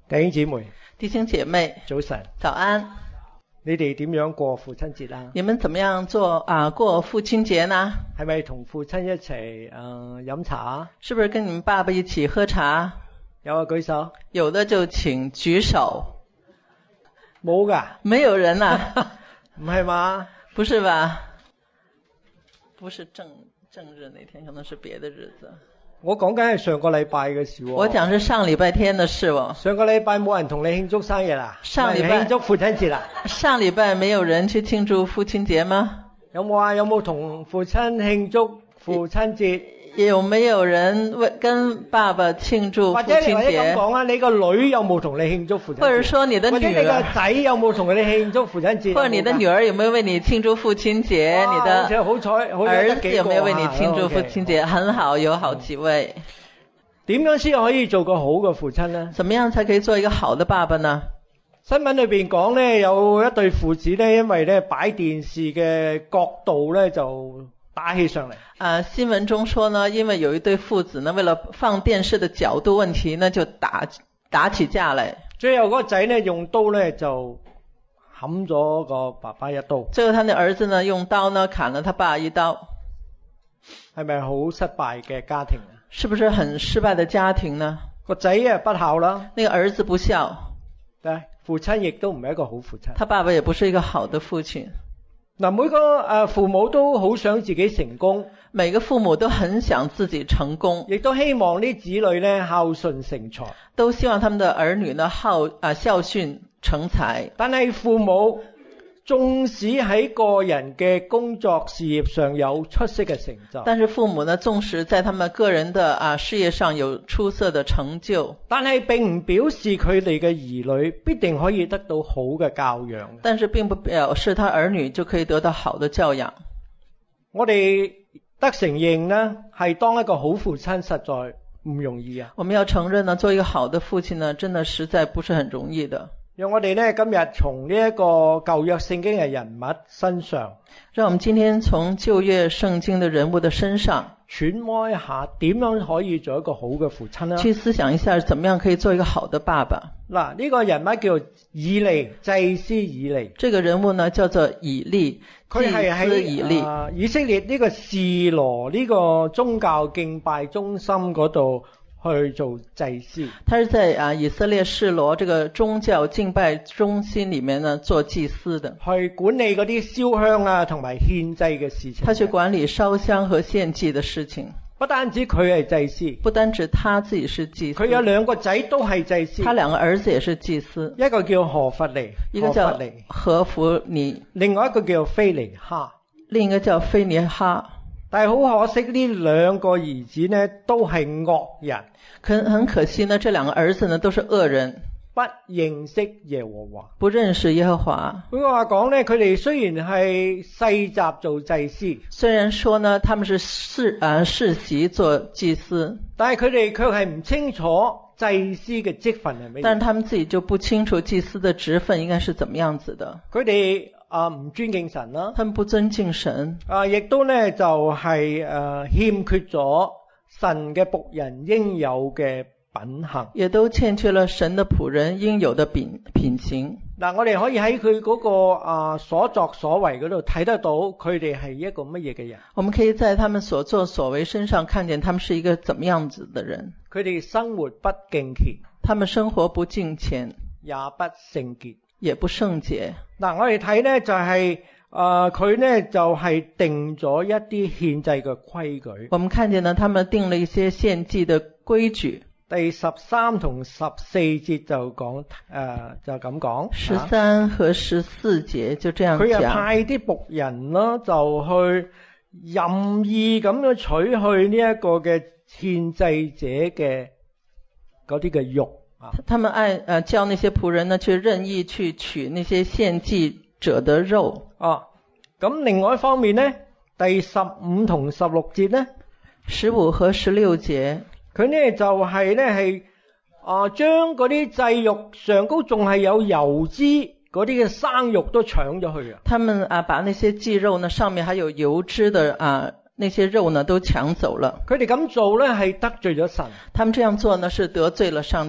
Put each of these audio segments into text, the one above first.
弟兄姊妹， 弟兄姐妹， 早晨， 早安。 你哋點樣過父親節啊？ 你們怎麼樣過父親節呢？ 係咪同父親一齊飲茶啊？ 是不是跟你們爸爸一起喝茶？ 有啊，舉手。 有的就請舉手。 冇㗎？ 沒有人啊？ 唔係嘛？ 不是吧？不是正日那天，可能是別的日子。 我講緊係上個禮拜嘅事喎。 我講是上禮拜天的事喎。 上個禮拜冇人同你慶祝生日啦？ 上禮拜慶祝父親節啦？ 上禮拜沒有人去慶祝父親節嗎？ 有冇啊？有冇同父親慶祝父親節？ 有沒有人跟爸爸慶祝父親節？或者咁講啊，你個女有冇同你慶祝父親節？ 或者說你的女兒？或者你個仔有冇同你慶祝父親節？ 或者你的女兒有沒有為你慶祝父親節？你的兒子有沒有為你慶祝父親節？很好，有好幾位。 點樣先可以做個好嘅父親呢？ 怎麼樣才可以做一個好的爸爸呢？ 新聞裏邊講呢，有一對父子呢，因為呢擺電視嘅角度呢就打起上嚟。 新聞中說呢，因為有一對父子呢，為了放電視的角度問題呢，就打起架來。 最後嗰個仔呢，用刀呢就砍咗個爸爸一刀。 最後他的兒子呢，用刀呢砍了他爸一刀。 係咪好失敗嘅家庭啊？ 是不是很失敗的家庭呢？ 個仔不孝啦。 那個兒子不孝。 對，父親亦都唔係一個好父親。 他爸爸也不是一個好的父親。 嗱，每個父母都好想自己成功， 每個父母都很想自己成功， 亦都希望啲子女呢孝順成才， 都希望他們的兒女呢孝順成才。 但係父母縱使喺個人嘅工作事業上有出色嘅成就， 但是父母呢，縱使在他們個人的事業上有出色的成就， 但係並唔表示佢哋嘅兒女必定可以得到好嘅教養。 但是並不表示他兒女就可以得到好的教養。 我哋得承認呢，係當一個好父親實在唔容易啊。 我們要承認呢，做一個好的父親呢，真的實在不是很容易的。 讓我哋呢今日從呢一個舊約聖經嘅人物身上， 讓我們今天從舊約聖經的人物的身上揣摩一下點樣可以做一個好嘅父親呢？ 去思想一下怎麼樣可以做一個好的爸爸。 嗱，呢個人物叫以利，祭司以利。 這個人物呢叫做以利， 佢係喺以色列呢個示羅呢個宗教敬拜中心嗰度去做祭司。 他是在以色列示羅這個宗教敬拜中心裏面呢做祭司的， 去管理嗰啲燒香啊同埋獻祭嘅事情。 他去管理燒香和獻祭的事情。 不單止佢係祭司， 不單止他自己是祭司， 佢有兩個仔都係祭司。 他兩個兒子也是祭司， 一個叫何弗尼， 一個叫何弗尼， 另外一個叫菲尼哈， 另一個叫菲尼哈。 但係好可惜，呢兩個兒子呢都係惡人。 很可惜呢，這兩個兒子呢都是惡人， 不認識耶和華， 不認識耶和華。 換句話講呢，佢哋雖然係世襲做祭司， 雖然說呢他們是世襲做祭司， 但係佢哋卻係唔清楚祭司嘅職分係咩。 但是他們自己就不清楚祭司的職分應該是怎麼樣子的。 佢哋唔尊敬神啦， 他們不尊敬神， 亦都呢就係欠缺咗神嘅僕人應有嘅品行， 也都欠缺了神的僕人應有的品行。 嗱，我哋可以喺佢嗰個所作所為嗰度睇得到佢哋係一個乜嘢嘅人。 我們可以在他們所作所為身上看見他們是一個怎麼樣子的人。 佢哋生活不敬虔， 他們生活不敬虔， 也不聖潔， 也不聖潔。 嗱，我哋睇呢就係佢呢就係定咗一啲獻祭嘅規矩。 我們看見呢，他們定了一些獻祭的規矩。 第13同14節就講就咁講。 13和14節就這樣講。 佢又派啲僕人咯，就去任意咁樣取去呢一個嘅獻祭者嘅嗰啲嘅肉啊。 他們叫那些僕人呢去任意去取那些獻祭者的肉。 咁另外一方面呢，第15同16節呢 ，15和16節， 佢呢就係將嗰啲祭肉上高仲係有油脂嗰啲嘅生肉都搶咗去啊！ 他們把那些祭肉呢上面還有油脂的那些肉呢都搶走了。 佢哋咁做呢係得罪咗神。 他們這樣做呢是得罪了上帝。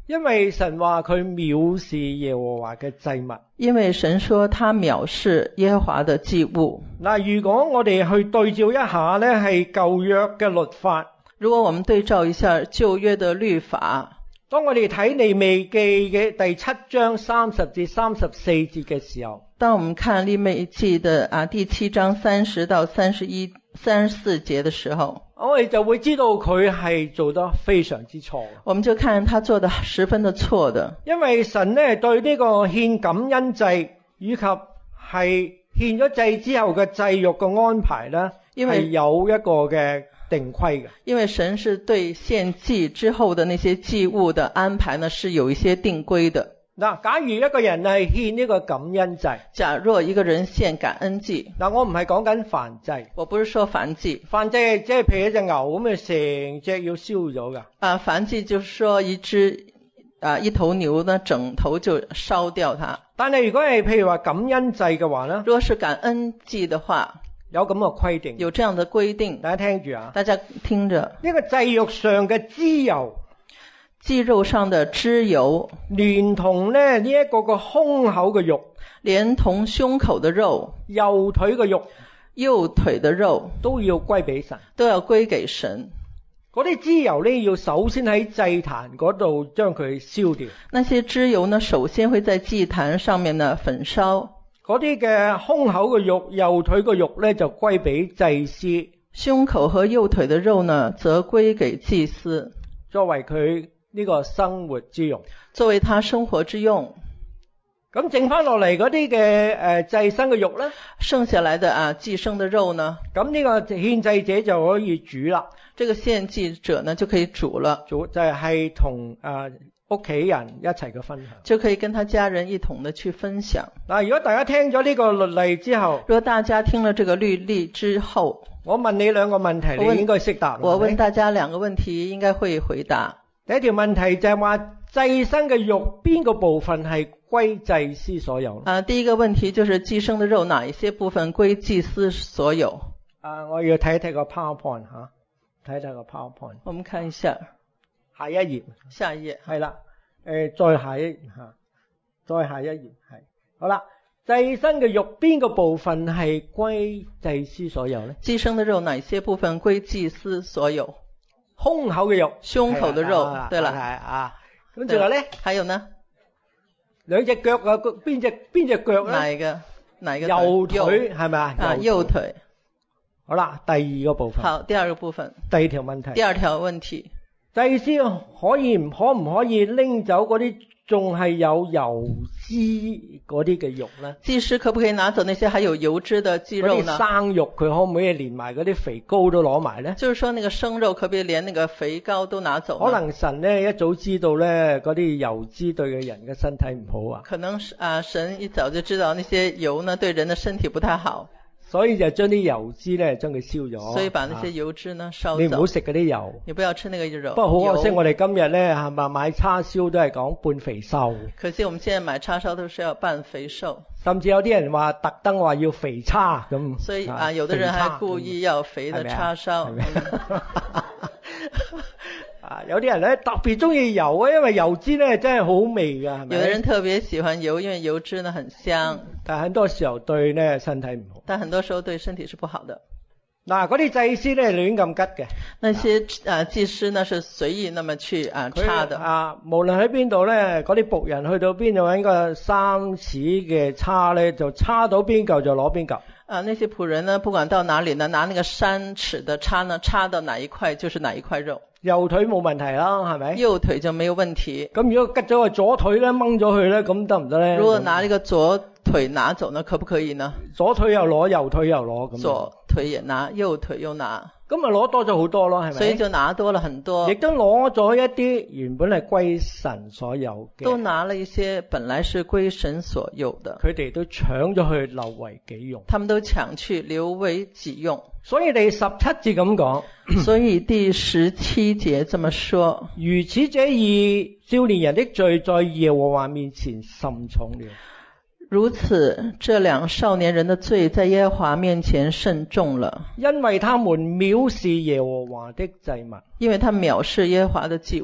因為神話佢藐視耶和華嘅祭物。 因為神說他藐視耶和華的祭物。 嗱，如果我哋去對照一下呢，係舊約嘅律法。 如果我們對照一下舊約的律法， 當我哋睇利未記嘅第7章30至34節嘅時候， 當我們看利未記的第7章30到34節的時候， 我哋就會知道佢係做得非常之錯。 我們就看他做得十分的錯的。因為神呢對呢個獻感恩祭以及係獻咗祭之後嘅祭肉嘅安排呢，係有一個嘅定規嘅。因為神是對獻祭之後的那些祭物的安排呢，是有一些定規的。 嗱，假如一個人係獻呢個感恩祭， 假若一個人獻感恩祭， 嗱，我唔係講緊燔祭， 我不是說燔祭， 燔祭即係譬如一隻牛咁啊，成隻要燒咗噶。 燔祭就是說一頭牛呢，整頭就燒掉它。 但係如果係譬如話感恩祭嘅話呢， 如果是感恩祭的話， 有咁嘅規定， 有這樣的規定， 大家聽住啊， 大家聽着， 呢個祭肉上嘅脂油。 祭肉上的脂油， 連同呢一個個胸口嘅肉， 連同胸口的肉， 右腿嘅肉， 右腿的肉都要歸俾神， 都要歸給神。 嗰啲脂油呢，要首先喺祭壇嗰度將佢燒掉。 那些脂油呢，首先會在祭壇上面呢焚燒。 嗰啲嘅胸口嘅肉、右腿嘅肉呢，就歸俾祭司。 胸口和右腿的肉呢，則歸給祭司， 作為佢呢個生活之用， 作為他生活之用。 咁剩翻落嚟嗰啲嘅祭牲嘅肉呢， 剩下來的祭牲的肉呢， 咁呢個獻祭者就可以煮啦。 這個獻祭者呢就可以煮了， 煮就係同屋企人一齊嘅分享， 就可以跟他家人一同的去分享。 嗱，如果大家聽咗呢個律例之後， 如果大家聽了這個律例之後， 我問你兩個問題，你應該識答。 我問大家兩個問題，應該會回答。 第一條問題就係話祭牲嘅肉邊個部分係歸祭司所有？ 第一個問題就是祭牲的肉哪一些部分歸祭司所有？ 我要睇一睇個 PowerPoint 吓，睇睇個 PowerPoint。 我們看一下下一頁。 下一頁係啦，再下一頁吓，再下一頁係。好啦，祭牲嘅肉邊個部分係歸祭司所有咧？ 祭牲的肉哪一些部分歸祭司所有？ 胸口嘅肉， 胸口的肉，對了， 係咁仲有咧？ 還有呢？ 兩隻腳啊，邊隻腳咧？ 哪一個？ 右腿係咪啊？ 右腿。 好啦，第二個部分。 好，第二個部分。 第二條問題。 第二條問題。 祭司可唔可以拎走嗰啲仲係有油脂嗰啲嘅肉咧？ 祭司可不可以拿走那些還有油脂的肌肉呢？ 嗰啲生肉佢可唔可以連埋嗰啲肥膏都攞埋咧？ 就是說那個生肉可不可以連那個肥膏都拿走呢？ 可能神呢一早知道咧嗰啲油脂對嘅人嘅身體唔好啊。 可能神一早就知道那些油呢對人的身體不太好。 所以就將啲油脂咧將佢燒咗， 所以把那些油脂呢燒走。 你唔好食嗰啲油， 你不要吃那個肉。 不過好可惜，我哋今日咧係咪買叉燒都係講半肥瘦。 可惜我們現在買叉燒都是要半肥瘦。 甚至有啲人話特登話要肥叉咁。 所以有的人還故意要肥的叉燒。 有啲人咧特別中意油啊，因為油脂咧真係好味噶，係咪？ 有的人特別喜歡油，因為油脂呢很香。但很多時候對呢身體唔好。 但很多時候對身體是不好的。 嗱，嗰啲祭司咧亂咁吉嘅。 那些祭司呢是隨意那麼去插的。 無論喺邊度咧，嗰啲僕人去到邊度揾個3尺嘅叉咧，就叉到邊嚿就攞邊嚿。 那些僕人呢，不管到哪裡呢，拿那個3尺的叉呢，插到哪一塊就是哪一塊肉。 右腿冇問題啦，係咪？ 右腿就沒有問題。 咁如果吉咗個左腿咧，掹咗佢咧，咁得唔得咧？ 如果拿呢個左腿拿走呢，可不可以呢？ 左腿又攞，右腿又攞咁。 左腿也拿，右腿又拿。 咁咪攞多咗好多咯，係咪？ 所以就拿多了很多。 亦都攞咗一啲原本係歸神所有嘅。 都拿了一些本來是歸神所有的。 佢哋都搶咗去留為己用。 他們都搶去留為己用。 所以第17節咁講。 所以第17節這麼說。 如此者以少年人的罪在耶和華面前甚重了。 如此，這兩少年人的罪在耶和華面前甚重了， 因為他們藐視耶和華的祭物。 因為他藐視耶和華的祭物。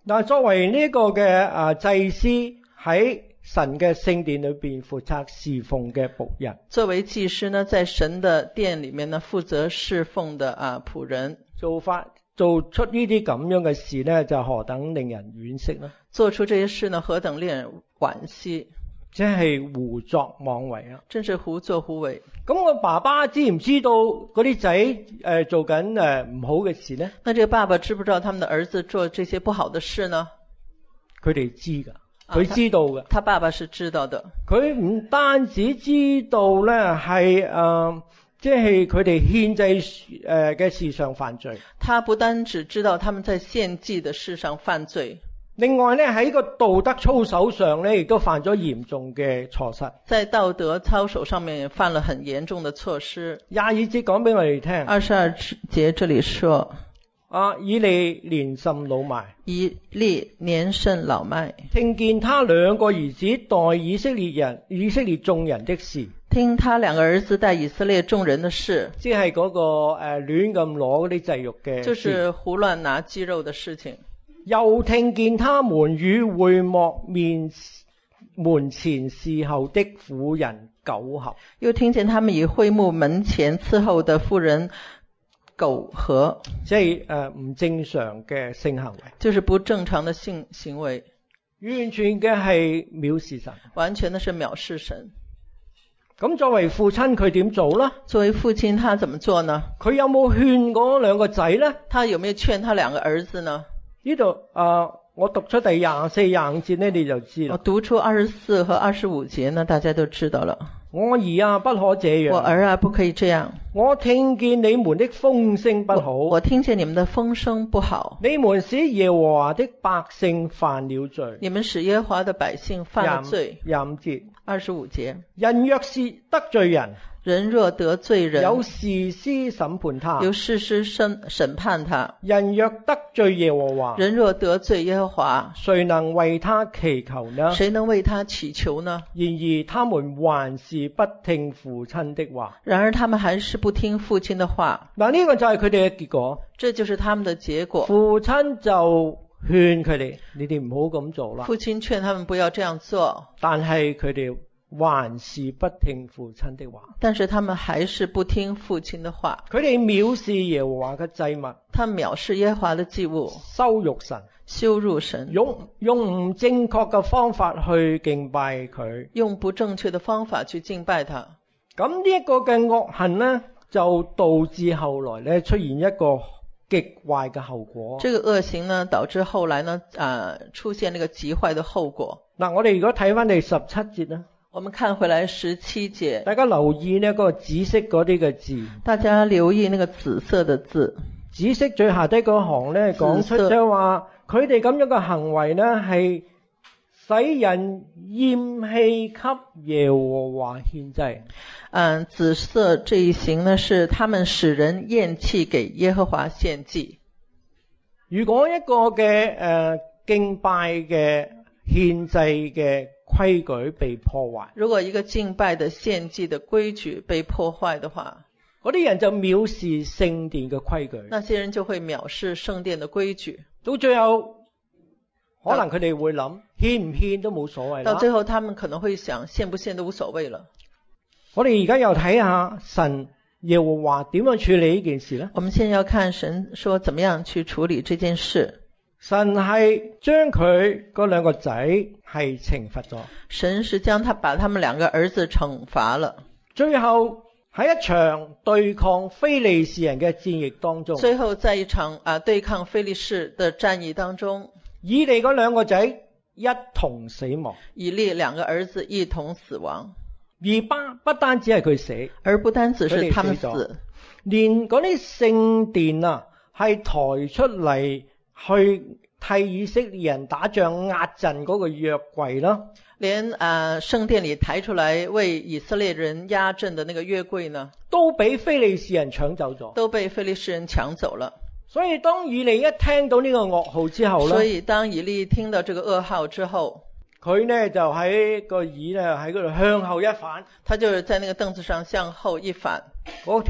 嗱，作為呢個嘅祭司喺神嘅聖殿裏邊負責侍奉嘅僕人， 作為祭司呢，在神的殿裏面呢，負責侍奉的僕人， 做出呢啲咁樣嘅事呢，就何等令人惋惜呢？ 做出這些事呢，何等令人惋惜， 即係胡作妄為啊！ 真是胡作胡為。 咁我爸爸知唔知道嗰啲仔做緊唔好嘅事呢？ 那這個爸爸知不知道他們的兒子做這些不好的事呢？ 佢哋知噶，佢知道嘅。 他爸爸是知道的。 佢唔單止知道呢，係即係佢哋獻祭嘅事上犯罪。 他不單只知道他們在獻祭的事上犯罪。 另外呢，喺個道德操守上呢，亦都犯咗嚴重嘅錯失。 在道德操守上面也犯了很嚴重的錯失。 22節講俾我哋聽。 22節這裡說， 以利年甚老邁。 以利年甚老邁。 聽見他兩個兒子待以色列眾人的事。 聽他兩個兒子待以色列眾人的事。 即係嗰個亂咁攞嗰啲祭肉嘅。 就是胡亂拿雞肉的事情。 又聽見他們與會幕門前伺候的婦人苟合。 又聽見他們與會幕門前伺候的婦人苟合。 即係唔正常嘅性行為。 就是不正常的性行為。 完全嘅係藐視神。 完全的是藐視神。 咁作為父親佢點做呢？ 作為父親他怎麼做呢？佢有冇勸嗰兩個仔呢？ 他有沒有勸他兩個兒子呢？ 呢度我讀出第24、25節呢，你就知啦。 我讀出24和25節呢，大家都知道了。 我兒啊，不可這樣。 我兒啊，不可以這樣。 我聽見你們的風聲不好。 我聽見你們的風聲不好。 你們使耶和華的百姓犯了罪。 你們使耶和華的百姓犯了罪。 25節。 25節。 人若是得罪人。 人若得罪人， 有士師審判他。 由士師審判他。 人若得罪耶和華。 人若得罪耶和華， 誰能為他祈求呢？ 誰能為他祈求呢？ 然而他們還是不聽父親的話。 然而他們還是不聽父親的話。 嗱，呢個就係佢哋嘅結果。 這就是他們的結果。 父親就勸佢哋，你哋唔好咁做啦。 父親勸他們不要這樣做。 但係佢哋還是不聽父親的話。 但是他們還是不聽父親的話。 佢哋藐視耶和華嘅祭物。 他藐視耶和華的祭物。 羞辱神。 羞辱神。 用唔正確嘅方法去敬拜佢。 用不正確的方法去敬拜他。 咁呢一個嘅惡行呢，就導致後來呢出現一個極壞嘅後果。 這個惡行呢，導致後來呢，出現那個極壞的後果。 嗱，我哋如果睇翻第17節呢， 我們看回來17節， 大家留意呢個紫色嗰啲嘅字。 大家留意那個紫色的字。 紫色最下低嗰行呢，講出就係話佢哋咁樣嘅行為呢，係使人厭棄給耶和華獻祭。 紫色這一行呢，是他們使人厭棄給耶和華獻祭。 如果一個嘅敬拜嘅獻祭嘅規矩被破壞， 如果一個敬拜的獻祭的規矩被破壞的話， 嗰啲人就藐視聖殿嘅規矩。 那些人就會藐視聖殿的規矩。 到最後，可能佢哋會諗，獻唔獻都冇所謂啦。 到最後，他們可能會想，獻不獻都無所謂了。 我哋而家又睇下神耶和華點樣處理呢件事呢？ 我們現在要看神說怎麼樣去處理這件事。 神係將佢嗰兩個仔係懲罰咗。 神是將把他們兩個兒子懲罰了。 最後喺一場對抗非利士人嘅戰役當中， 最後在一場對抗非利士的戰役當中， 以利嗰兩個仔一同死亡。 以利兩個兒子一同死亡。 而不單止係佢死， 而不單只是他們死， 連嗰啲聖殿係抬出嚟去替以色列人打仗壓陣嗰個約櫃啦， 連聖殿裡抬出來為以色列人壓陣的那個約櫃呢， 都俾非利士人搶走咗， 都被非利士人搶走了。 所以當以利一聽到呢個噩耗之後呢， 所以當以利聽到這個噩耗之後， 佢呢就喺個椅呢喺嗰度向後一反， 他就是在那個凳子上向後一反， 嗰條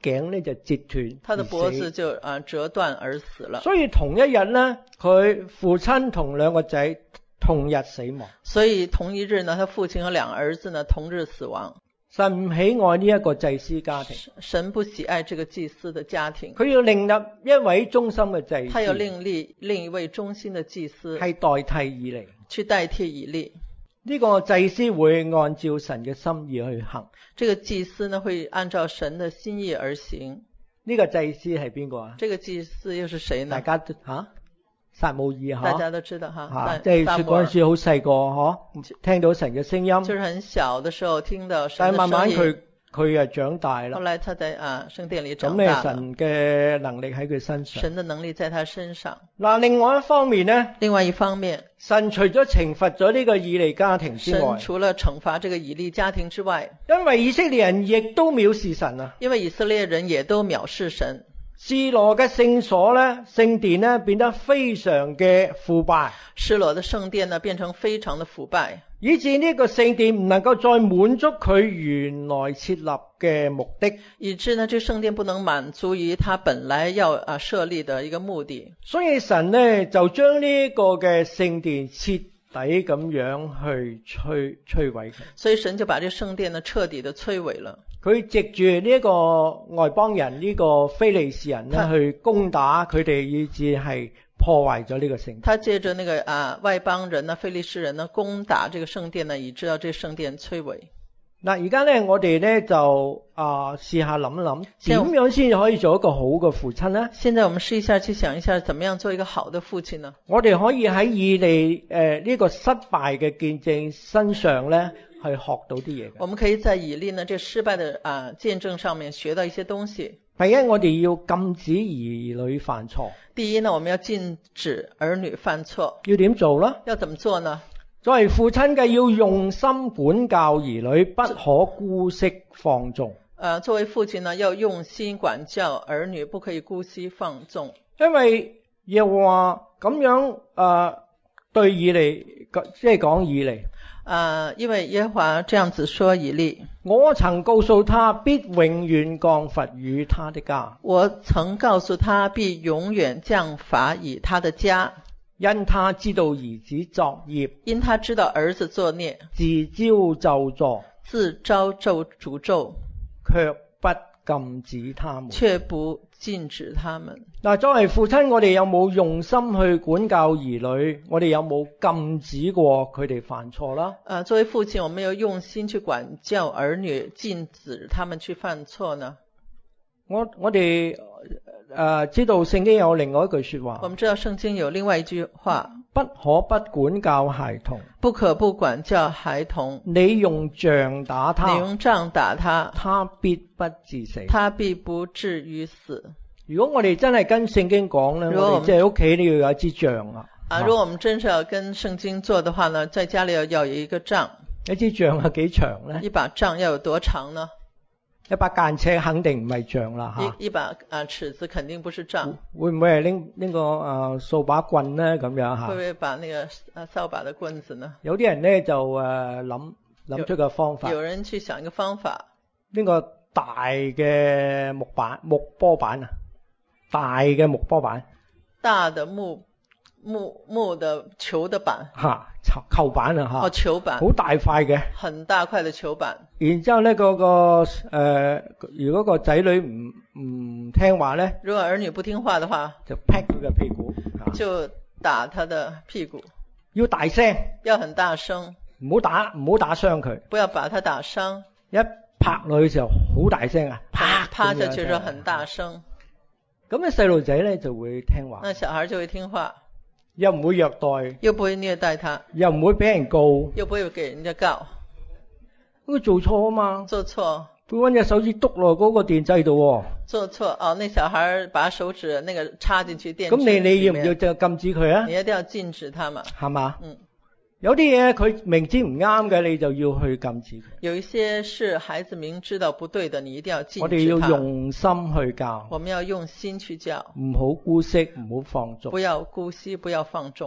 頸咧就折斷， 他的脖子就折斷而死了。 所以同一日呢，佢父親同兩個仔同日死亡。 所以同一日呢，他父親和兩個兒子呢同日死亡。 神唔喜愛呢一個祭司家庭， 神不喜愛這個祭司的家庭。 佢要另立一位忠心嘅祭司， 他要另一位忠心的祭司， 係代替以利， 去代替以利。 呢個祭司會按照神嘅心意去行。 這個祭司呢會按照神的心意而行。 呢個祭司係邊個啊？ 這個祭司又是誰呢？ 大家撒母耳大家都知道即係嗰陣時好細個聽到神嘅聲音， 就是很小的時候聽到神的聲音， 但係慢慢佢長大啦。 後來他在聖殿裏長大了。 咁神嘅能力喺佢身上。 神的能力在他身上。 另外一方面呢， 另外一方面， 神除咗懲罰咗呢個以利家庭之外， 神除了懲罰這個以利家庭之外， 因為以色列人亦都藐視神啊。 因為以色列人也都藐視神。 示羅嘅聖所呢，聖殿呢變得非常嘅腐敗。 示羅的聖殿呢變成非常的腐敗， 以致呢個聖殿唔能夠再滿足佢原來設立嘅目的。 以致呢，這聖殿不能滿足於他本來要設立的一個目的。 所以神呢就將呢個嘅聖殿徹底咁樣去摧毀佢。 所以神就把這聖殿呢徹底的摧毀了。 佢藉住呢一個外邦人呢個非利士人呢去攻打佢哋，以致係破壞咗呢個聖殿。 他借着那個外邦人呢非利士人呢攻打這個聖殿呢，以致到這聖殿摧毀。 而家呢我哋呢就試下諗一諗，點樣先至可以做一個好嘅父親呢？ 現在我們試一下去想一下，怎麼樣做一個好的父親呢？ 我哋可以喺以利呢個失敗嘅見證身上呢去學到啲嘢。 我們可以在以利呢這失敗的見證上面學到一些東西。 第一，我哋要禁止兒女犯錯。 第一呢，我們要禁止兒女犯錯。 要點做呢？ 要怎麼做呢？ 作為父親嘅要用心管教兒女，不可姑息放縱。 作為父親呢，要用心管教兒女，不可以姑息放縱。 因為又話咁樣對以利，即係講以利。 因為耶和華這樣子說以利， 我曾告訴他必永遠降罰與他的家。 我曾告訴他必永遠降罰與他的家， 因他知道兒子作孽， 因他知道兒子作孽， 自招咒詛， 自招詛咒， 卻不禁止他們， 卻不禁止他們。 作為父親，我哋有冇用心去管教兒女？我哋有冇禁止過佢哋犯錯啦？ 作為父親，我們有用心去管教兒女，禁止他們去犯錯呢？ 我哋知道聖經有另外一句說話。 我們知道聖經有另外一句話， 不可不管教孩童， 不可不管教孩童。 你用杖打他， 你用杖打他， 他必不致死， 他必不至於死。 如果我哋真係跟聖經講呢，我哋即係屋企都要有一支杖如果我們真是要跟聖經做的話呢，在家裏要有一個杖。 一支杖有幾長呢？ 一把杖要有多長呢？ 一把間尺肯定唔係杖啦吓。 一把尺子肯定不是杖。 會唔會係拎個掃把棍呢？咁樣吓？ 會唔會把那個掃把的棍子呢？ 有啲人呢就諗出個方法。 有人去想一個方法。 呢個大嘅木波板啊，大嘅木波板。 大的木的球的板。 球板啊吓。 球板。 好大塊嘅。 很大塊的球板。 然之後呢如果個仔女唔聽話呢， 如果兒女不聽話的話， 就劈佢嘅屁股。 就打他的屁股。 要大聲。要很大聲。 唔好打傷佢。 不要把他打傷。 一拍落去嘅時候好大聲啊！ 趴下去就很大聲。 咁咧細路仔呢就會聽話。 那小孩就會聽話。 又唔會虐待。 又不會虐待他。 又唔會俾人告。 又不會給人家告。 佢做錯啊嘛。 做錯。 會搵隻手指篤落嗰個電掣度。 做錯那小孩把手指那個插進去電池。 咁你要唔要就禁止佢啊？ 你一定要禁止他嘛。 係嘛？有啲嘢佢明知唔啱嘅，你就要去禁止佢。 有一些是孩子明知道不對的，你一定要禁止他。 我哋要用心去教。 我們要用心去教。 唔好姑息，唔好放縱。 不要姑息，不要放縱。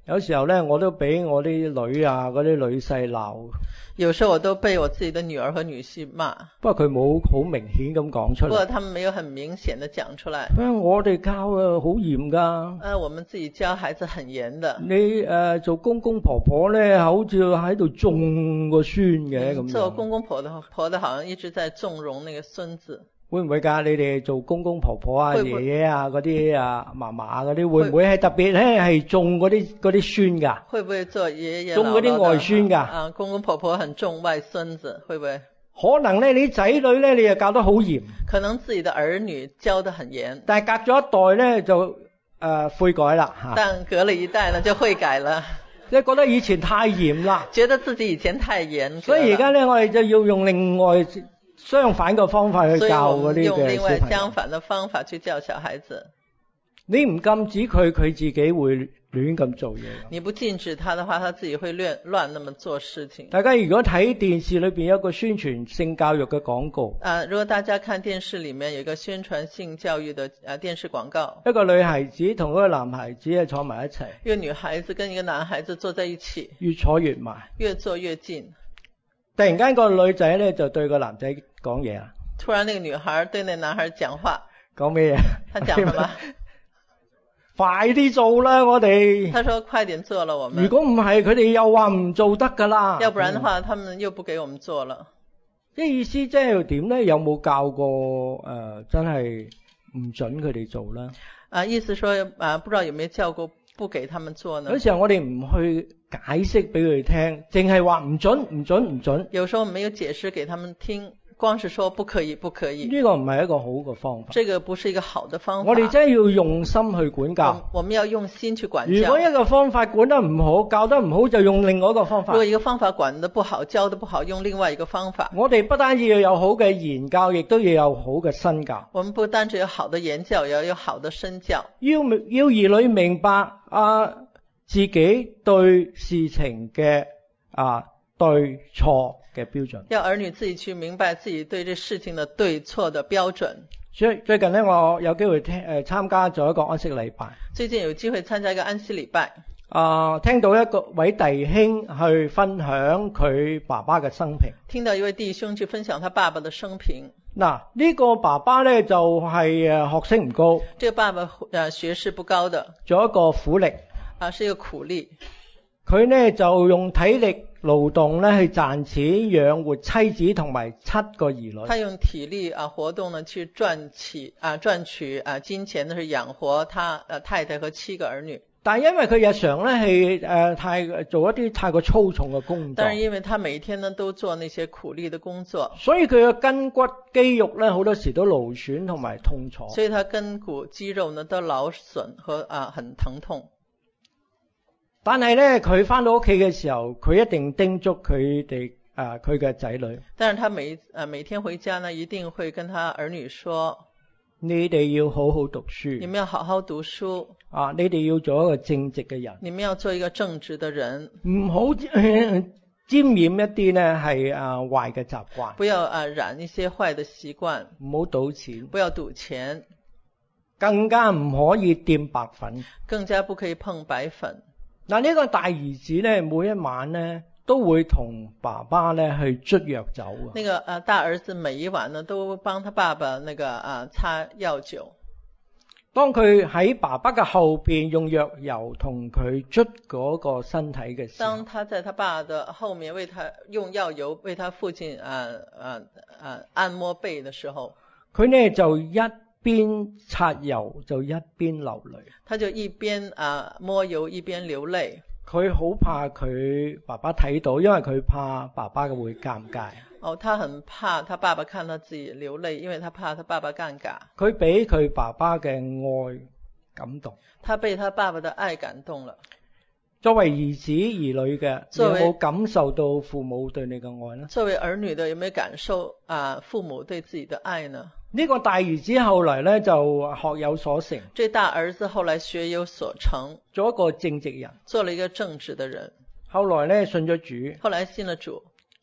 有時候咧，我都俾我啲女啊嗰啲女婿鬧。 有時候我都被我自己的女兒和女婿罵。 不過佢冇好明顯咁講出嚟。 不過他們沒有很明顯的講出來。 我哋教好嚴㗎。 我們自己教孩子很嚴的。 你做公公婆婆咧，好似喺度縱個孫嘅咁樣。 做公公婆的好像一直在縱容那個孫子。 會唔會㗎？你哋做公公婆婆啊、爺爺啊嗰啲啊、嫲嫲啊嗰啲，會唔會係特別咧係縱嗰啲孫㗎？ 會唔會做爺爺縱嗰啲外孫㗎？ 公公婆婆很重外孫子，會唔會？ 可能咧，你仔女咧，你又教得好嚴。 可能自己的兒女教得很嚴。 但係隔咗一代咧，就悔改啦嚇。 但隔了一代呢，就悔改了。 即係覺得以前太嚴啦。 覺得自己以前太嚴。 所以而家咧，我哋就要用另外相反嘅方法去教嗰啲嘅小朋友。 用另外相反的方法去教小孩子。 你唔禁止佢，佢自己會亂咁做嘢。 你不禁止他的話，他自己會亂那麼做事情。 大家如果睇電視裏邊有一個宣傳性教育嘅廣告。 如果大家看電視裏面有一個宣傳性教育的電視廣告。 一個女孩子同一個男孩子坐埋一齊。 一個女孩子跟一個男孩子坐在一起。 越坐越埋。 越坐越近。 突然間個女仔咧就對個男仔講嘢啦。 突然那個女孩對那男孩講話。 講咩嘢？ 他講什麼？ 快啲做啦，我哋。 他說快點做了，我們。 如果唔係，佢哋又話唔做得噶啦。 要不然的話，他們又不給我們做了。 即係意思即係點咧？有冇教過真係唔准佢哋做啦？ 意思說不知道有沒有教過不給他們做呢？ 有時候我哋唔去解釋俾佢哋聽，淨係話唔准唔准唔准。 有時候沒有解釋給他們聽。光是說不可以不可以， 呢個唔係一個好嘅方法。 這個不是一個好的方法。 我哋真係要用心去管教。 我們要用心去管教。 如果一個方法管得唔好，教得唔好，就用另外一個方法。 如果一個方法管得不好，教得不好，用另外一個方法。 我哋不單止要有好嘅言教，亦都要有好嘅身教。 我們不單止有好的言教，也要有好的身教。 要兒女明白自己對事情嘅對錯嘅標準。 要兒女自己去明白自己對這事情的對錯的標準。 最近呢，我有機會參加咗一個安息禮拜。 最近有機會參加一個安息禮拜。 聽到一位弟兄去分享佢爸爸嘅生平。 聽到一位弟兄去分享他爸爸的生平。 嗱，呢個爸爸呢，就係學識唔高。 這個爸爸學識不高的。 做一個苦力。 是一個苦力。 佢呢就用體力勞動呢去賺錢養活妻子同埋7個兒女。 他用體力活動呢去賺取金錢呢，是養活他太太和7個兒女。 但係因為佢日常呢係做一啲太過粗重嘅工作。 但是因為他每一天呢都做那些苦力的工作， 所以佢嘅筋骨肌肉呢好多時都勞損同埋痛楚。 所以他筋骨肌肉呢都勞損和很疼痛。 但係咧，佢翻到屋企嘅時候，佢一定叮囑佢哋佢嘅仔女。 但是他每天回家呢，一定會跟他兒女說： 你哋要好好讀書。 你們要好好讀書。 你哋要做一個正直嘅人。 你們要做一個正直的人。 唔好沾染一啲呢係壞嘅習慣。 不要染一些壞的習慣。 唔好賭錢。 不要賭錢。 更加唔可以掂白粉。 更加不可以碰白粉。 嗱，呢個大兒子呢，每一晚呢都會同爸爸呢去捽藥酒。 那個大兒子每一晚呢都幫他爸爸那個擦藥酒。當佢喺爸爸嘅後邊用藥油同佢捽嗰個身體嘅時候， 當他在他爸的後面為他用藥油為他父親按摩背的時候， 佢呢就一邊擦油就一邊流淚。 他就一邊摸油一邊流淚。 佢好怕佢爸爸睇到，因為佢怕爸爸會尷尬。 他很怕他爸爸看到自己流淚，因為他怕他爸爸尷尬。 佢俾佢爸爸嘅愛感動。 他被他爸爸的愛感動了。 作為兒子兒女嘅，你有冇感受到父母對你嘅愛呢？ 作為兒女的，有沒有感受父母對自己的愛呢？ 呢個大兒子後來呢就學有所成。 這大兒子後來學有所成， 做一個正直人， 做了一個正直的人。 後來呢信咗主。 後來信了主。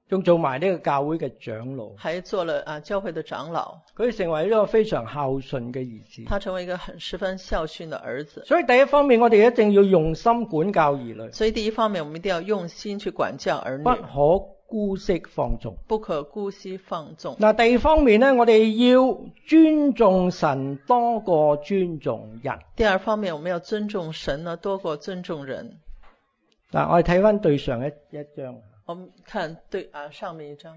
仲做埋呢個教會嘅長老， 還做了教會的長老。 佢成為一個非常孝順嘅兒子。 他成為一個十分孝順的兒子。 所以第一方面，我哋一定要用心管教兒女。 所以第一方面，我們一定要用心去管教兒女， 不可姑息放縱。 不可姑息放縱。 嗱，第二方面呢，我哋要尊重神多過尊重人。 第二方面，我們要尊重神呢多過尊重人。 嗱，我哋睇翻對上一章。 我們看上面一章。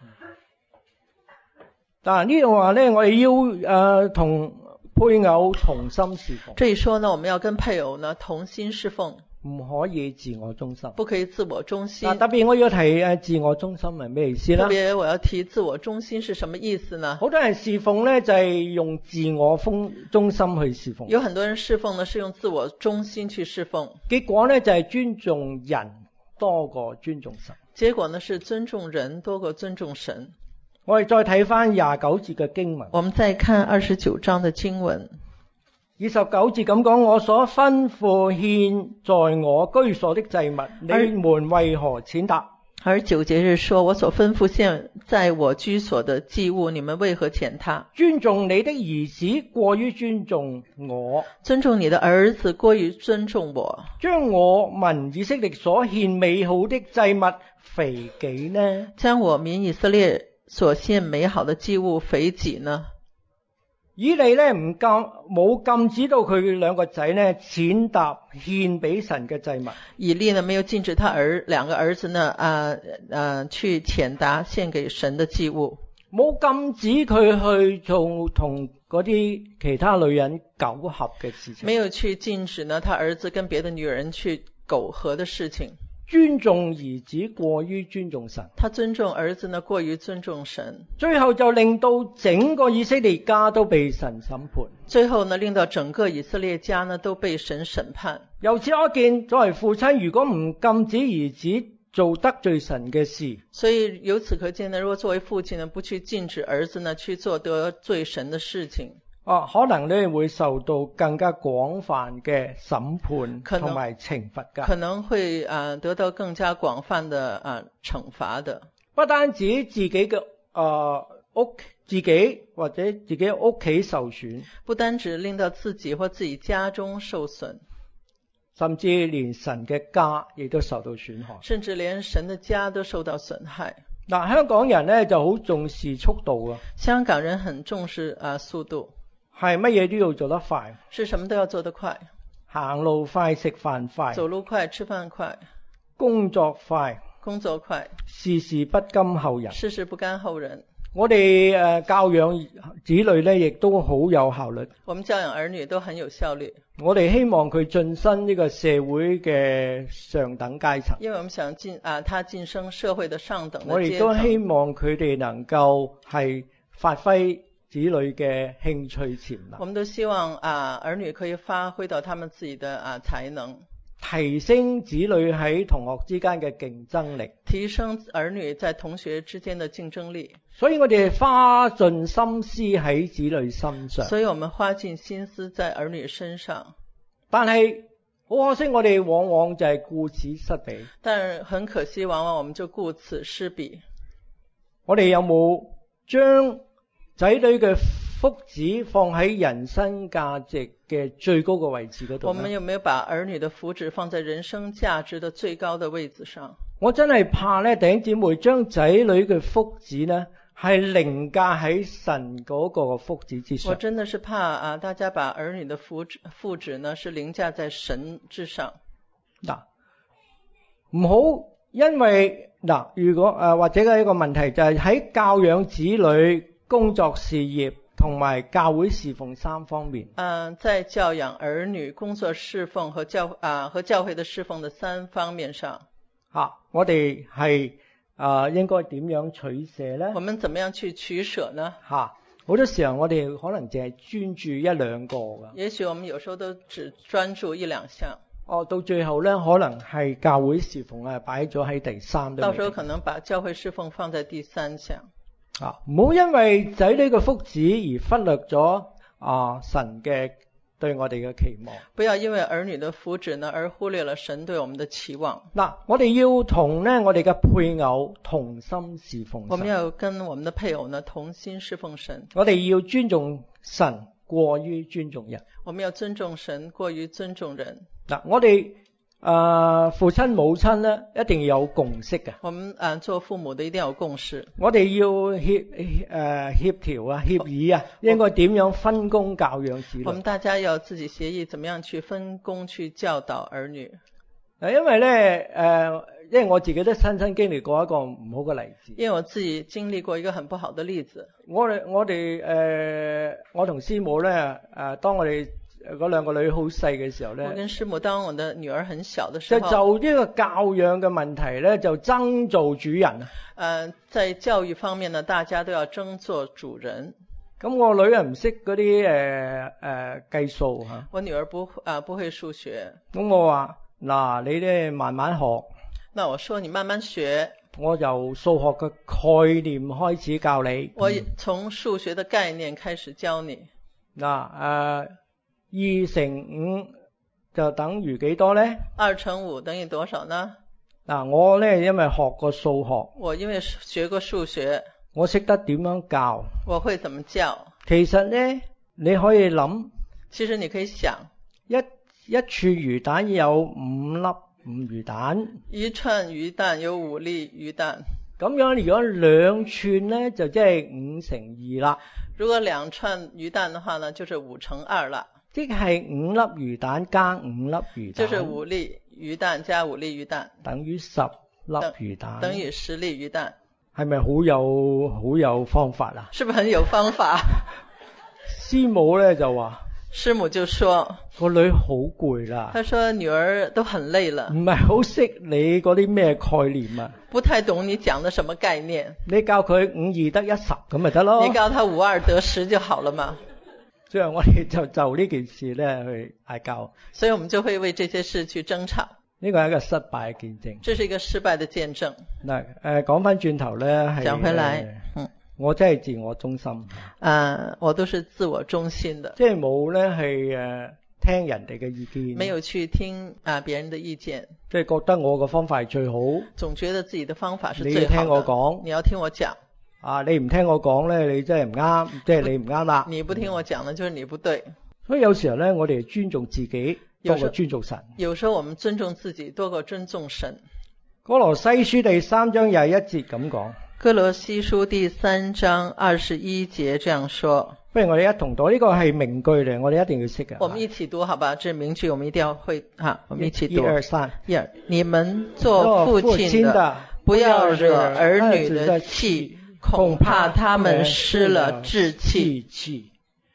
但呢度話呢，我哋要同配偶同心侍奉。 這一說呢，我們要跟配偶呢同心侍奉， 唔可以自我中心。 不可以自我中心。 特別我要提自我中心係咩意思呢？ 特別我要提自我中心是什麼意思呢？ 好多人侍奉呢，就係用自我中心去侍奉。 有很多人侍奉呢是用自我中心去侍奉， 結果呢就係尊重人多過尊重神。 結果呢是尊重人多過尊重神。 我哋再睇翻29節嘅經文。 我們再看29章的經文。 29節咁講，我所吩咐獻在我居所的祭物，你們為何踐踏 ？29節是說，我所吩咐獻在我居所的祭物，你們為何踐踏？ 尊重你的兒子過於尊重我， 尊重你的兒子過於尊重我， 將我民以色列所獻美好的祭物肥己呢？ 將我民以色列所獻美好的祭物肥己呢？ 以利呢冇禁止到佢兩個仔呢踐踏獻俾神嘅祭物。 以利呢沒有禁止他兩個兒子呢去踐踏獻給神的祭物。 冇禁止佢去做同嗰啲其他女人苟合嘅事情。 沒有去禁止呢他兒子跟別的女人去苟合的事情。 尊重兒子過於尊重神， 他尊重兒子呢過於尊重神， 最後就令到整個以色列家都被神審判。 最後呢令到整個以色列家呢都被神審判。 由此可見，作為父親如果唔禁止兒子做得罪神嘅事， 所以由此可見呢，如果作為父親呢不去禁止兒子呢去做得罪神的事情， 可能呢會受到更加廣泛嘅審判同埋懲罰㗎。 可能會得到更加廣泛的懲罰的。 不單止自己嘅自己或者自己屋企受損， 不單止令到自己或自己家中受損， 甚至連神嘅家亦都受到損害， 甚至連神的家都受到損害。 香港人呢就好重視速度啊。 香港人很重視速度。 係乜嘢都要做得快， 是什麼都要做得快， 行路快，食飯快， 走路快，吃飯快， 工作快，事事不甘後人， 事事不甘後人。 我哋教養子女呢亦都好有效率， 我們教養兒女都很有效率。 我哋希望佢晉身呢個社會嘅上等階層， 因為我們想他晉升社會的上等的階層。 我哋都希望佢哋能夠係發揮子女嘅興趣潛能。 我們都希望兒女可以發揮到他們自己的才能， 提升子女喺同學之間嘅競爭力， 提升兒女在同學之間的競爭力。 所以我哋花盡心思喺子女身上。 所以我們花盡心思在兒女身上。 但係好可惜，我哋往往就係顧此失彼。 但很可惜，往往我們就顧此失彼。 我哋有冇將仔女嘅福祉放喺人生價值嘅最高嘅位置嗰度？ 我們有沒有把兒女的福祉放在人生價值的最高的位置上？ 我真係怕呢，弟兄姊妹將仔女嘅福祉呢係凌駕喺神嗰個福祉之上。 我真的是怕大家把兒女的福祉呢是凌駕在神之上。 唔好因為如果或者嘅一個問題就係喺教養子女、工作事業同埋教會侍奉三方面。 在教養兒女、工作侍奉和教會的侍奉的三方面上， 我哋係應該點樣取捨呢？ 我們怎麼樣去取捨呢？ 好多時候我哋可能淨係專注一兩個㗎。 也許我們有時候都只專注一兩項。 到最後呢，可能係教會侍奉擺咗喺第三。 到時候可能把教會侍奉放在第三項。 唔好因為仔女嘅福祉而忽略咗神嘅對我哋嘅期望。 不要因為兒女的福祉呢，而忽略了神對我們的期望。 嗱，我哋要同呢我哋嘅配偶同心侍奉神。 我們要跟我們的配偶呢同心侍奉神。 我哋要尊重神過於尊重人。 我們要尊重神過於尊重人。 嗱，我哋父親母親咧一定要有共識嘅。 我們做父母的一定要有共識。 我哋要協調啊、協議啊，應該點樣分工教養子女。 我們大家要自己協議，怎麼樣去分工去教導兒女。 因為咧因為我自己都親身經歷過一個唔好嘅例子。 因為我自己經歷過一個很不好的例子。 我同師母咧當我哋嗰兩個女好細嘅時候咧， 我跟師母當我的女兒很小的時候， 就呢個教養嘅問題咧，就爭做主人。 在教育方面呢，大家都要爭做主人。 咁我女唔識嗰啲計數吓。 我女兒不會數學。 咁我話嗱，你咧慢慢學。 那我說你慢慢學。 我由數學嘅概念開始教你。 我從數學的概念開始教你。 嗱2乘5就等於幾多呢？2 乘5等於多少呢？ 嗱，我呢因為學過數學， 我因為學過數學， 我識得點樣教。 我會怎麼教？ 其實呢，你可以諗， 其實你可以想， 一串魚蛋有5粒魚蛋， 一串魚蛋有5粒魚蛋。 咁樣如果2串呢，就即係5乘2啦。 如果2串魚蛋的話呢，就是5乘2啦。 即係5粒魚蛋加5粒魚蛋， 就是5粒魚蛋加5粒魚蛋， 等於10粒魚蛋， 等於10粒魚蛋。 係咪好有方法啊？ 是不是很有方法？ 師母咧就話， 師母就說個女好攰啦。 她說女兒都很累了， 唔係好識你嗰啲咩概念啊？ 不太懂你講的什麼概念。 你教佢5、2得1、10咁咪得咯？ 你教他5、2得10就好了嘛。 所以我哋就呢件事咧去嗌交， 所以我們就會為這些事去爭吵。 呢個係一個失敗嘅見證。 這是一個失敗的見證。 嗱，講翻轉頭咧， 講回來， 我真係自我中心。 我都是自我中心的， 即係冇咧係聽人哋嘅意見， 沒有去聽別人的意見， 即係覺得我個方法係最好， 總覺得自己的方法是最好的。 你聽我講， 你要聽我講。 你唔聽我講咧，你真係唔啱，即係你唔啱啦。 你不聽我講呢，就是你不對。 所以有時候咧，我哋尊重自己多過尊重神。 有時候我們尊重自己多過尊重神。 歌羅西書第3章21節咁講。 歌羅西書第3章21節這樣說。 不如我哋一同讀，呢個係名句嚟，我哋一定要識嘅。 我們一起讀好吧，這名句我們一定要會我們一起讀。 1、2、3。 你們做父親的，不要惹兒女的氣，恐怕他們失了志氣。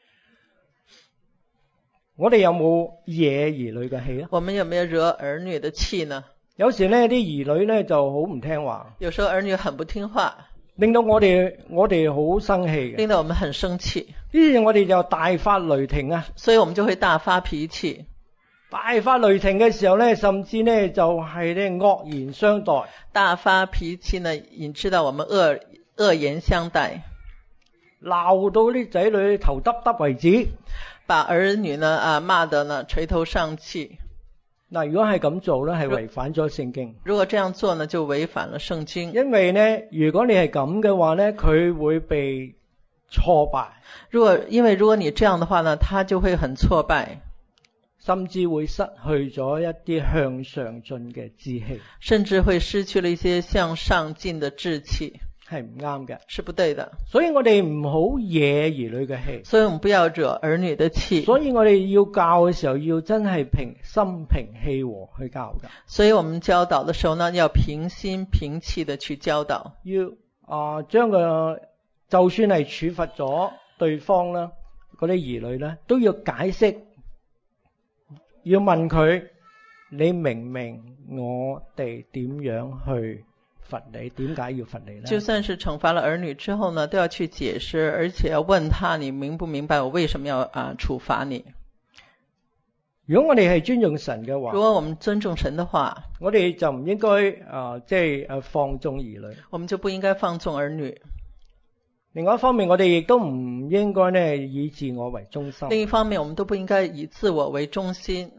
我哋有冇惹兒女嘅氣啊？ 我們有沒有惹兒女的氣呢？ 有時呢啲兒女呢就好唔聽話。 有時候兒女很不聽話， 令到我哋好生氣嘅。 令到我們很生氣。 於是我哋就大發雷霆啊！ 所以我們就會大發脾氣。 大發雷霆嘅時候呢，甚至呢就係呢惡言相待。 大發脾氣呢，你知道我們惡言相待， 鬧到啲仔女頭耷耷為止， 把兒女呢罵得呢垂頭喪氣。 嗱，如果係咁做呢，係違反咗聖經。 如果這樣做呢，就違反了聖經。 因為呢，如果你係咁嘅話呢，佢會被挫敗。如果你這樣的話呢，他就會很挫敗， 甚至會失去咗一啲向上進嘅志氣， 甚至會失去了一些向上進的志氣。 係唔啱嘅， 是不對的。 所以我哋唔好惹兒女嘅氣。 所以我們不要惹兒女的氣。 所以我哋要教嘅時候，要真係心平氣和去教㗎。 所以我們教導的時候呢，要平心平氣的去教導。 要將個就算係處罰咗對方啦，嗰啲兒女咧，都要解釋，要問佢：你明唔明我哋點樣去罰你？點解要罰你呢？ 就算是懲罰了兒女之後呢，都要去解釋，而且要問他：你明不明白我為什麼要處罰你？ 如果我哋係尊重神嘅話， 如果我們尊重神的話， 我哋就唔應該即係放縱兒女。 我們就不應該放縱兒女。 另外一方面，我哋亦都唔應該呢以自我為中心。 另一方面，我們都不應該以自我為中心。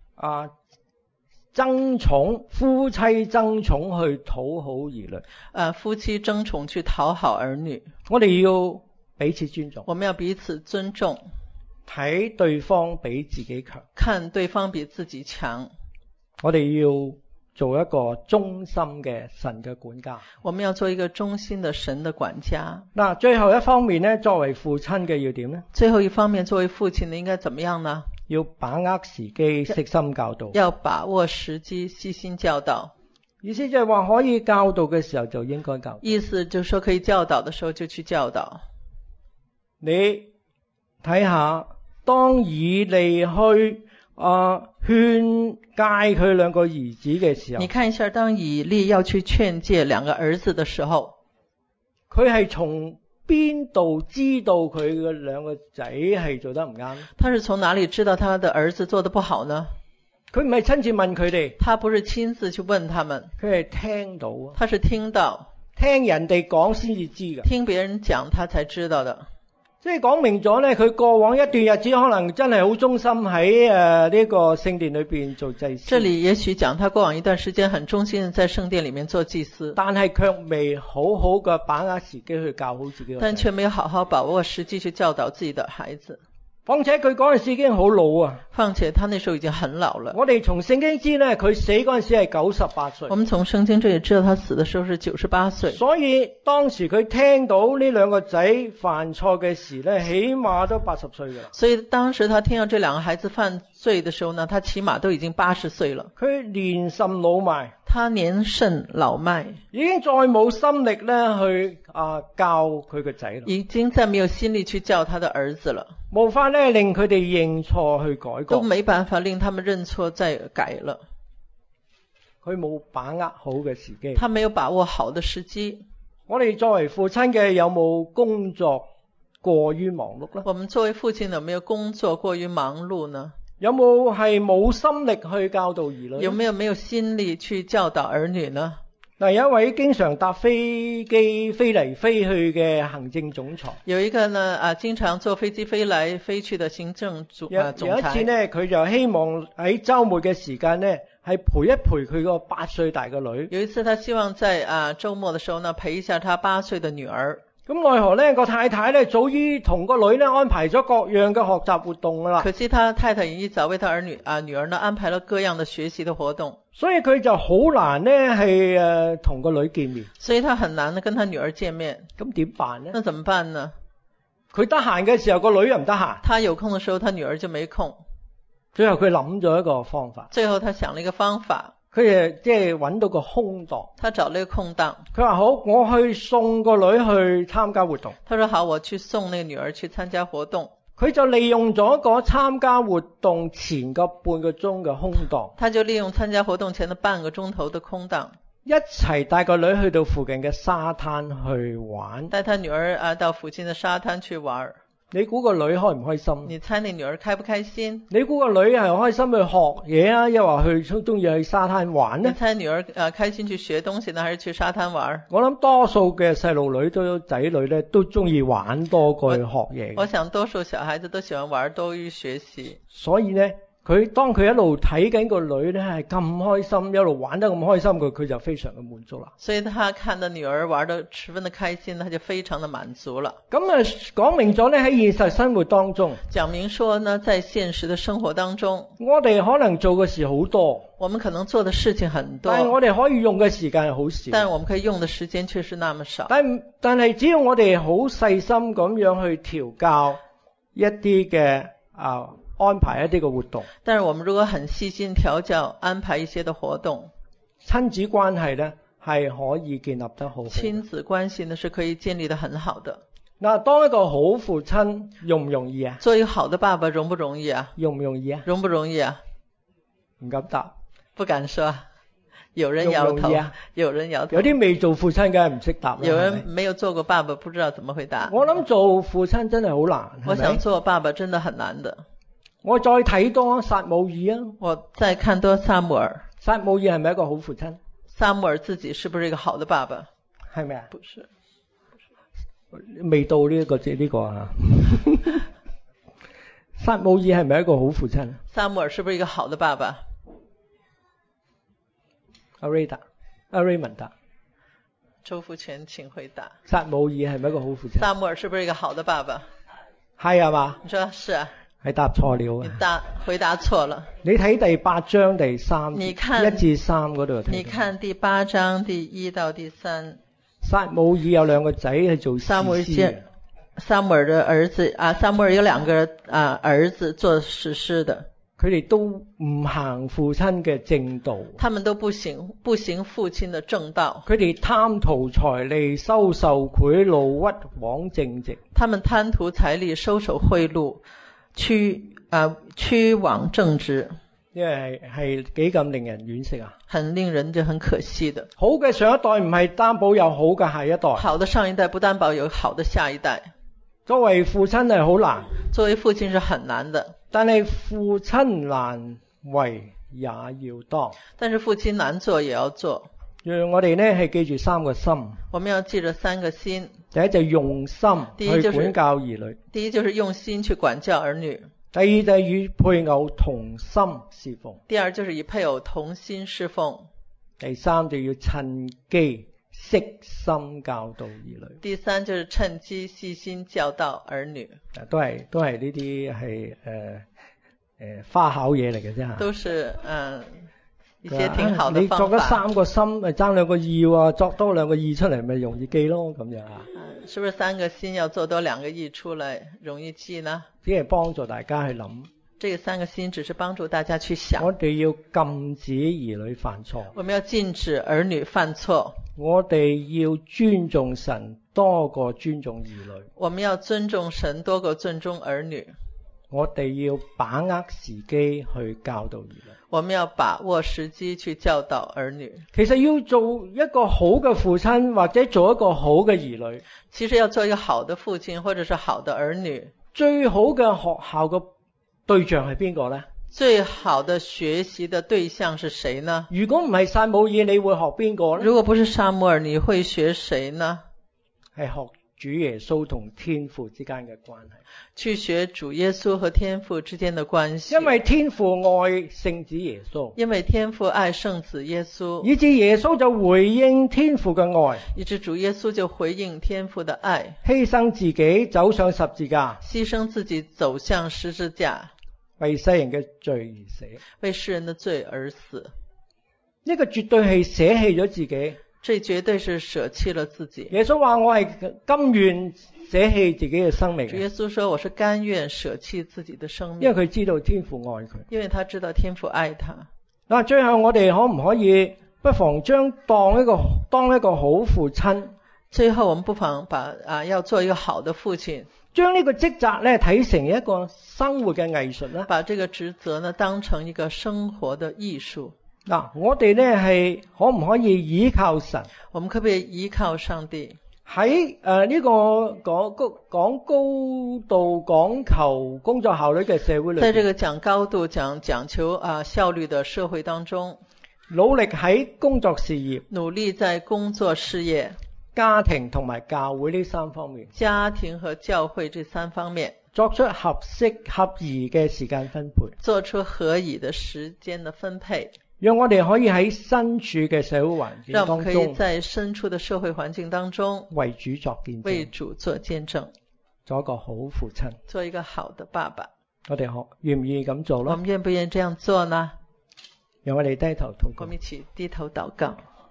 爭寵，夫妻爭寵去討好兒女。 夫妻爭寵去討好兒女。 我哋要彼此尊重。 我們要彼此尊重。 睇對方比自己強。 看對方比自己強。 我哋要做一個忠心嘅神嘅管家。 我們要做一個忠心的神的管家。 嗱，最後一方面呢，作為父親嘅要點呢？ 最後一方面，作為父親的應該怎麼樣呢？ 要把握時機，悉心教導。 要把握時機，悉心教導。 意思就係話可以教導嘅時候就應該教導。意思就是說可以教導的時候就去教導。 你睇下，當以利去勸誡佢兩個兒子嘅時候， 你看一下，當以利要去勸誡兩個兒子的時候， 佢係從邊度知道佢嘅兩個仔係做得唔啱？ 他是從哪裡知道他的兒子做得不好呢？ 佢唔係親自問佢哋， 他不是親自去問他們， 佢係聽到， 他是聽到， 聽人哋講先至知㗎， 聽別人講他才知道的。 即係講明咗呢，佢過往一段日子可能真係好忠心喺呢個聖殿裏邊做祭司。 這裡也許講他過往一段時間很忠心在聖殿裡面做祭司， 但係卻未好好嘅把握時機去教好自己。 但卻沒有好好把握時機去教導自己的孩子。 況且佢嗰陣時已經好老啊。 況且他那時候已經很老了。 我哋從聖經知呢，佢死嗰陣時係98歲。 我們從聖經這裡知道他死的時候是98歲。 所以當時佢聽到呢兩個仔犯錯嘅時呢，起碼都80歲㗎啦。 所以當時他聽到這兩個孩子犯罪的時候呢，他起碼都已經80歲了。 佢年甚老邁。 他年甚老邁， 已經再冇心力呢去教佢個仔啦。 已經再沒有心力去教他的兒子了。 無法呢令佢哋認錯去改過。 都沒辦法令他們認錯再改了。 佢冇把握好嘅時機。 他沒有把握好的時機。 我哋作為父親嘅有冇工作過於忙碌呢？ 我們作為父親有沒有工作過於忙碌呢？ 有冇係冇心力去教導兒女？ 有沒有心力去教導兒女呢？ 嗱，有一位經常搭飛機飛嚟飛去嘅行政總裁。 有一個呢經常坐飛機飛來飛去的行政總裁。 有一次呢，佢就希望喺週末嘅時間呢，係陪一陪佢個8歲大嘅女。 有一次他希望在週末的時候呢，陪一下他8歲的女兒。 咁奈何呢個太太呢早於同個女呢安排咗各樣嘅學習活動㗎啦。 可惜他太太已經一早為他女兒呢安排了各樣的學習的活動。 所以佢就好難呢係同個女見面。 所以他很難呢跟他女兒見面。 咁點辦呢？ 那怎麼辦呢？ 佢得閒嘅時候個女又唔得閒。 他有空的時候他女兒就沒空。 最後佢諗咗一個方法。 最後他想了一個方法。 佢即係揾到個空檔。 他找了一個空檔。 佢話好，我去送個女去參加活動。 他說好，我去送那個女兒去參加活動。 佢就利用咗個參加活動前個半個鐘嘅空檔。 他就利用參加活動前的半個鐘頭的空檔， 一齊帶個女去到附近嘅沙灘去玩。 帶他女兒到附近的沙灘去玩。 你估個女開唔開心？ 你猜你女兒開不開心？ 你估個女係開心去學嘢啊，又話去中意去沙灘玩呢？ 你猜女兒開心去學東西呢，還是去沙灘玩？ 我諗多數嘅細路女都仔女咧都中意玩多過去學嘢。 我想多數小孩子都喜歡玩多於學習。 所以呢，當佢一路睇緊個女咧係咁開心，一路玩得咁開心，佢就非常嘅滿足啦。 所以他看到女兒玩得十分的開心，他就非常的滿足了。 咁講明咗咧喺現實生活當中， 講明說呢，在現實的生活當中， 我哋可能做嘅事好多， 我們可能做的事情很多， 但係我哋可以用嘅時間係好少。 但我們可以用的時間卻是那麼少。 但係只要我哋好細心咁樣去調教一啲嘅安排一啲嘅活動， 但是我們如果很細心調教安排一些的活動， 親子關係呢係可以建立得好好。 親子關係呢是可以建立得很好的。 嗱，當一個好父親容唔容易啊？ 做一個好的爸爸容不容易啊？ 容唔容易啊？ 容不容易啊？ 唔敢答， 不敢說。有人搖頭，有人搖頭。 有啲未做父親梗係唔識答啦。 有人沒有做過爸爸，不知道怎麼回答。 我諗做父親真係好難。 我想做爸爸真的很難的。 我再睇多撒母耳啊！ 我再看多撒母耳。 撒母耳係咪一個好父親？ 撒母耳自己是不是一個好的爸爸？ 係咪啊？ 不是。 未到呢個啊。撒母耳係咪一個好父親？ 撒母耳是不是一個好的爸爸？ 阿 Raymond， 周福全請回答。 撒母耳係咪一個好父親？ 撒母耳是不是一個好的爸爸？ 係啊嘛？ 你說是啊？ 係答錯了啊！ 你回答錯了。 你睇第8章第3節1至3嗰度。 你看第8章第1到第3。 撒母耳有2個仔係做士師。 撒母耳的兒子啊，撒母耳有2個兒子做士師的。 佢哋都唔行父親嘅正道。 他們都不行父親的正道。 佢哋貪圖財利，收受賄賂，屈枉正直。 他們貪圖財利，收受賄賂，屈枉正直。 因為係幾咁令人惋惜啊！ 很令人就很可惜的。 好嘅上一代唔係擔保有好嘅下一代。 好的上一代不擔保有好的下一代。 作為父親係好難。 作為父親是很難的。 但係父親難為也要當。 但是父親難做也要做。 讓我哋呢係記住3個心。 我們要記着3個心。 第一就用心去管教兒女。 第一就是用心去管教兒女。 第二就係與配偶同心侍奉。 第二就是與配偶同心侍奉。 第三就要趁機悉心教導兒女。 第三就是趁機細心教導兒女。 都係呢啲係花巧嘢嚟嘅啫。 都是一些挺好的方法。 你作咗3個心，咪爭2個意喎，作多2個意出嚟咪容易記咯，咁樣啊。 是不是3個心要做多2個意出來容易記呢？ 只係幫助大家去諗。 這個3個心只是幫助大家去想。 我哋要禁止兒女犯錯。 我們要禁止兒女犯錯。 我哋要尊重神多過尊重兒女。 我們要尊重神多過尊重兒女。 我哋要把握時機去教導兒女。 我們要把握時機去教導兒女。 其實要做一個好嘅父親或者做一個好嘅兒女， 其實要做一個好的父親或者是好的兒女， 最好嘅學校嘅對象係邊個呢？ 最好的學習的對象是誰呢？ 如果唔係撒母耳，你會學邊個呢？ 如果不是撒母耳，你會學誰呢？ 係學主耶穌同天父之間嘅關係。 去學主耶穌和天父之間的關係。 因為天父愛聖子耶穌。 因為天父愛聖子耶穌。 以致耶穌就回應天父嘅愛。 以致主耶穌就回應天父的愛。 犧牲自己走上十字架。 犧牲自己走向十字架。 為世人嘅罪而死。 為世人的罪而死。 呢個絕對係捨棄咗自己。 這絕對是捨棄了自己。 耶穌話我係甘願捨棄自己嘅生命。 主耶穌說我是甘願捨棄自己的生命。 因為佢知道天父愛佢。 因為他知道天父愛他。 嗱，最後我哋可唔可以不妨當一個好父親？ 最後我們不妨要做一個好的父親。 將呢個職責咧睇成一個生活嘅藝術啦。 把這個職責呢當成一個生活的藝術。 嗱，我哋咧係可唔可以依靠神？ 我們可不可以依靠上帝？ 喺呢個講高度講求工作效率嘅社會裏， 在這個講高度講求效率的社會當中， 努力喺工作事業， 努力在工作事業、 家庭同埋教會呢3方面， 家庭和教會這3方面， 作出合適合宜嘅時間分配， 做出合宜的時間的分配。 讓我哋可以喺身處嘅社會環境當中， 讓我們可以在身處的社會環境當中為主作見證， 為主做見證， 做一個好父親， 做一個好的爸爸。 我哋願唔願意咁做呢？ 我們願不願意這樣做呢？ 讓我哋低頭禱告。 我們一起低頭禱告。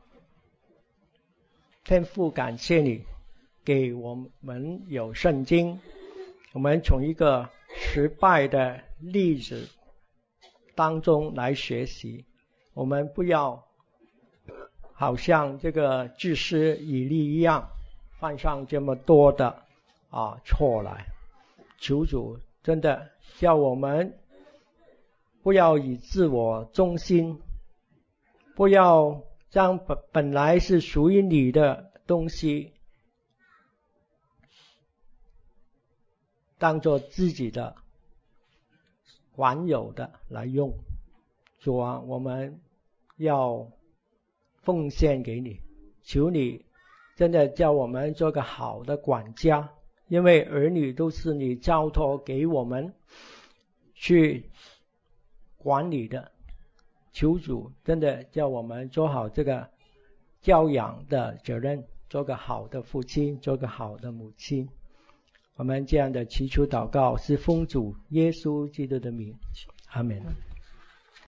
天父，感謝你給我們有聖經，我們從一個失敗的例子當中來學習。我們不要好像這個祭司以利一樣犯上這麼多的錯來。求主真的叫我們不要以自我中心，不要將本來是屬於你的東西當作自己的管有的來用。主啊，我們要奉獻給你，求你真的叫我们做个好的管家，因为儿女都是你交托给我们去管理的，求主真的叫我们做好这个教养的责任，做个好的父亲，做个好的母亲。我们这样的祈求祷告是奉主耶稣基督的名，阿们。